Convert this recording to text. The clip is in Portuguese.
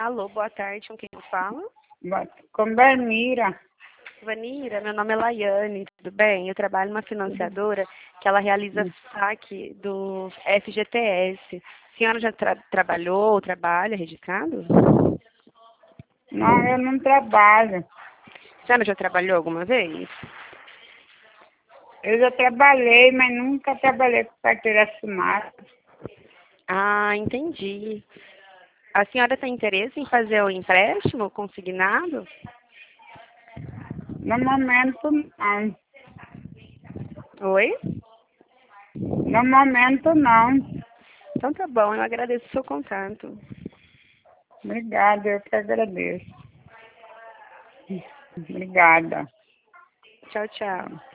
Alô, boa tarde, com quem eu falo? Com Belmira. Vanira, meu nome é Laiane, tudo bem? Eu trabalho numa financiadora que ela realiza saque do FGTS. A senhora já trabalhou ou trabalha registrado? Não, eu não trabalho. A senhora já trabalhou alguma vez? Eu já trabalhei, mas nunca trabalhei com carteira assinada. Ah, entendi. A senhora tem interesse em fazer o empréstimo consignado? No momento, não. Oi? No momento, não. Então tá bom, eu agradeço o seu contato. Obrigada, eu que agradeço. Obrigada. Tchau, tchau.